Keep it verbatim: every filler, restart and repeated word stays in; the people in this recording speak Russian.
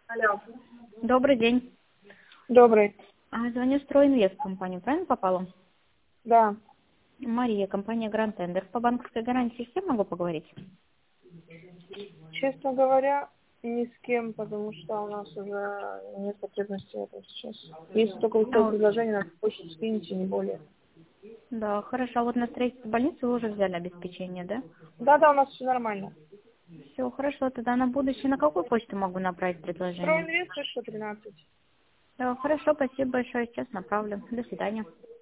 Алло. Добрый день. Добрый. А, Звоню «Стройинвест» компанию. Правильно попала? Да. Мария, компания Grand Tender. По банковской гарантии с кем могу поговорить? Честно говоря, ни с кем, потому что у нас уже нет потребности в этом сейчас. Если только вы А, свое вот, предложение на почту скинете, не более. да, хорошо. А вот на строительство больницы вы уже взяли обеспечение, да? Да-да, у нас все нормально. Все, хорошо. Тогда на будущее на какую почту могу направить предложение? Стройинвест точка тринадцать. Да, хорошо. Спасибо большое. Сейчас направлю. До свидания.